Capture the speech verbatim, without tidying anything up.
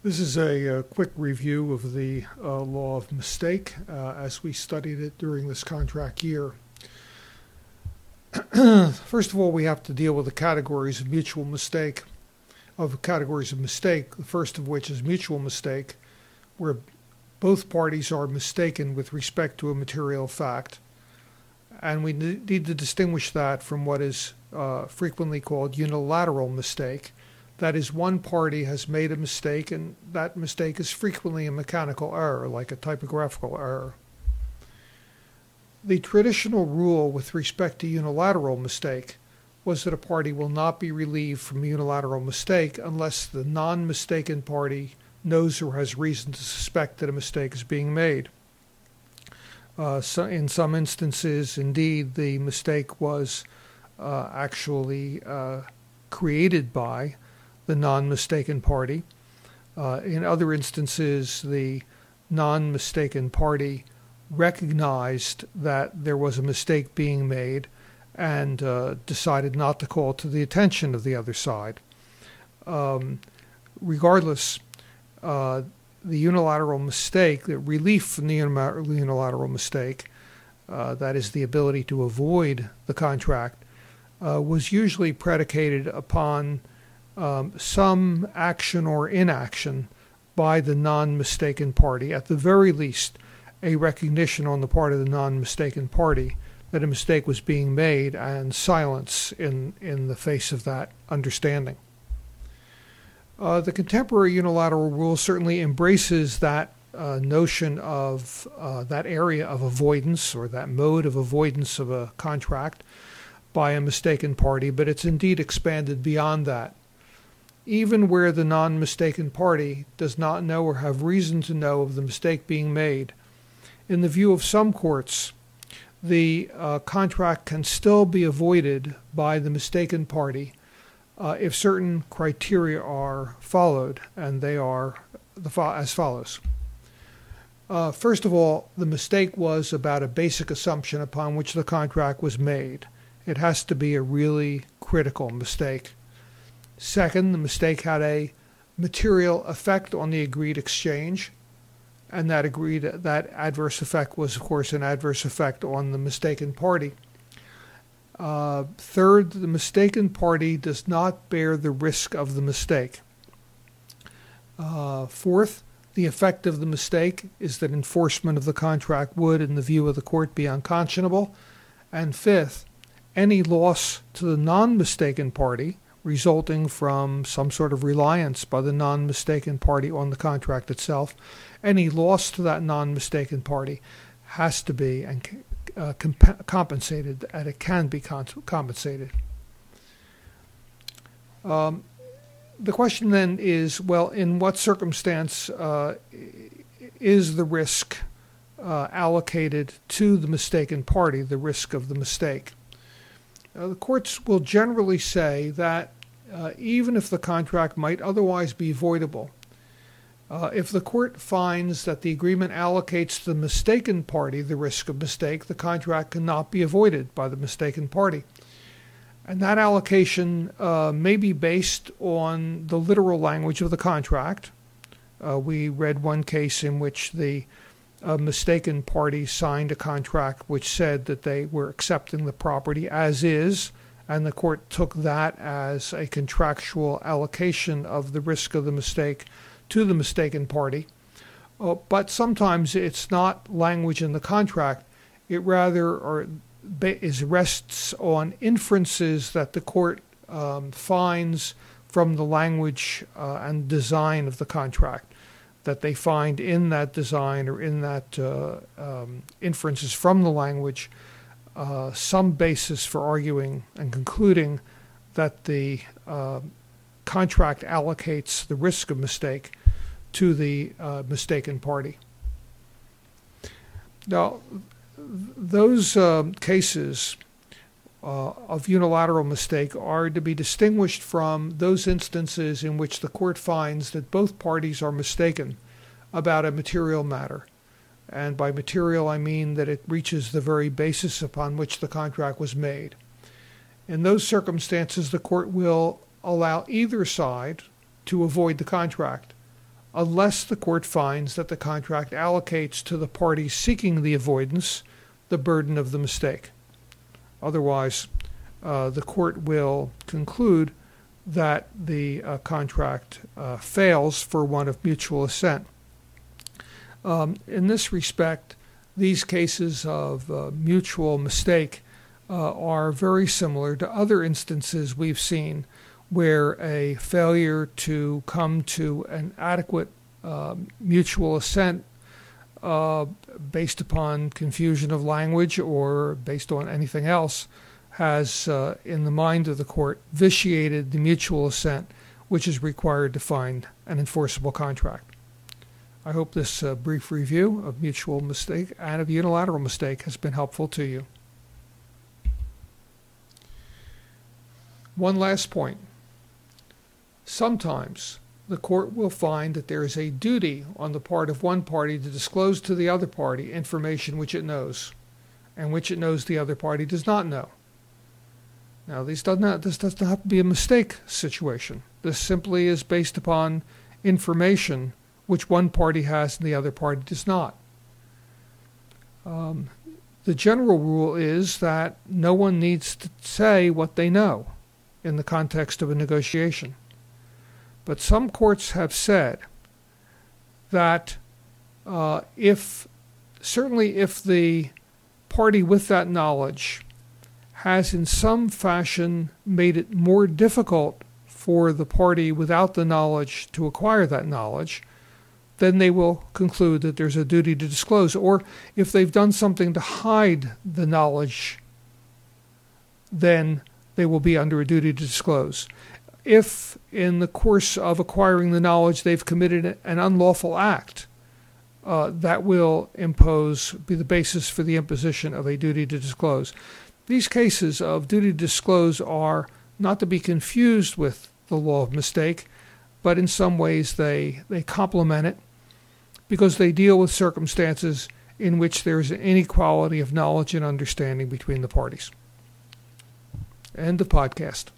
This is a, uh quick review of the uh, law of mistake uh, as we studied it during this contract year. First of all, we have to deal with the categories of mutual mistake, of categories of mistake, the first of which is mutual mistake, where both parties are mistaken with respect to a material fact. And we need to distinguish that from what is uh, frequently called unilateral mistake. That is, one party has made a mistake, and that mistake is frequently a mechanical error, like a typographical error. The traditional rule with respect to unilateral mistake was that a party will not be relieved from unilateral mistake unless the non-mistaken party knows or has reason to suspect that a mistake is being made. Uh, so in some instances, indeed, the mistake was uh, actually uh, created by the non-mistaken party. Uh, in other instances, the non-mistaken party recognized that there was a mistake being made and uh, decided not to call it to the attention of the other side. Um, regardless, uh, the unilateral mistake, the relief from the unilateral mistake, uh, that is the ability to avoid the contract, uh, was usually predicated upon um, some action or inaction by the non-mistaken party, at the very least a recognition on the part of the non-mistaken party that a mistake was being made, and silence in, in the face of that understanding. Uh, the contemporary unilateral rule certainly embraces that uh, notion of uh, that area of avoidance, or that mode of avoidance of a contract by a mistaken party, but it's indeed expanded beyond that. Even where the non-mistaken party does not know or have reason to know of the mistake being made, in the view of some courts, the uh, contract can still be avoided by the mistaken party uh, if certain criteria are followed, and they are the fo- as follows. Uh, first of all, the mistake was about a basic assumption upon which the contract was made. It has to be a really critical mistake. Second, the mistake had a material effect on the agreed exchange, and that agreed that adverse effect was, of course, an adverse effect on the mistaken party. Uh, third, the mistaken party does not bear the risk of the mistake. Uh, fourth, the effect of the mistake is that enforcement of the contract would, in the view of the court, be unconscionable. And fifth, any loss to the non-mistaken party resulting from some sort of reliance by the non-mistaken party on the contract itself, any loss to that non-mistaken party has to be and uh, comp- compensated, and it can be con- compensated. Um, the question then is, well, in what circumstance uh, is the risk uh, allocated to the mistaken party, the risk of the mistake? Uh, the courts will generally say that uh, even if the contract might otherwise be voidable, uh, if the court finds that the agreement allocates to the mistaken party the risk of mistake, the contract cannot be avoided by the mistaken party. And that allocation uh, may be based on the literal language of the contract. Uh, we read one case in which the uh, mistaken party signed a contract which said that they were accepting the property as is, and the court took that as a contractual allocation of the risk of the mistake to the mistaken party. Uh, but sometimes it's not language in the contract. It rather or is rests on inferences that the court um, finds from the language uh, and design of the contract, that they find in that design or in that uh, um, inferences from the language uh, some basis for arguing and concluding that the uh, contract allocates the risk of mistake to the uh, mistaken party. Now, those uh, cases uh, of unilateral mistake are to be distinguished from those instances in which the court finds that both parties are mistaken about a material matter. And by material, I mean that it reaches the very basis upon which the contract was made. In those circumstances, the court will allow either side to avoid the contract unless the court finds that the contract allocates to the party seeking the avoidance the burden of the mistake. Otherwise, uh, the court will conclude that the uh, contract uh, fails for want of mutual assent. Um, in this respect, these cases of uh, mutual mistake uh, are very similar to other instances we've seen where a failure to come to an adequate uh, mutual assent uh, based upon confusion of language or based on anything else has, uh, in the mind of the court, vitiated the mutual assent which is required to find an enforceable contract. I hope this uh, brief review of mutual mistake and of unilateral mistake has been helpful to you. One last point. Sometimes the court will find that there is a duty on the part of one party to disclose to the other party information which it knows, and which it knows the other party does not know. Now, this does not, this does not have to be a mistake situation. This simply is based upon information which one party has and the other party does not. Um, the general rule is that no one needs to say what they know in the context of a negotiation. But some courts have said that uh, if, certainly if the party with that knowledge has in some fashion made it more difficult for the party without the knowledge to acquire that knowledge, then they will conclude that there's a duty to disclose. Or if they've done something to hide the knowledge, then they will be under a duty to disclose. If in the course of acquiring the knowledge they've committed an unlawful act, uh, that will impose, be the basis for the imposition of a duty to disclose. These cases of duty to disclose are not to be confused with the law of mistake, but in some ways they, they complement it because they deal with circumstances in which there is an inequality of knowledge and understanding between the parties. End of podcast.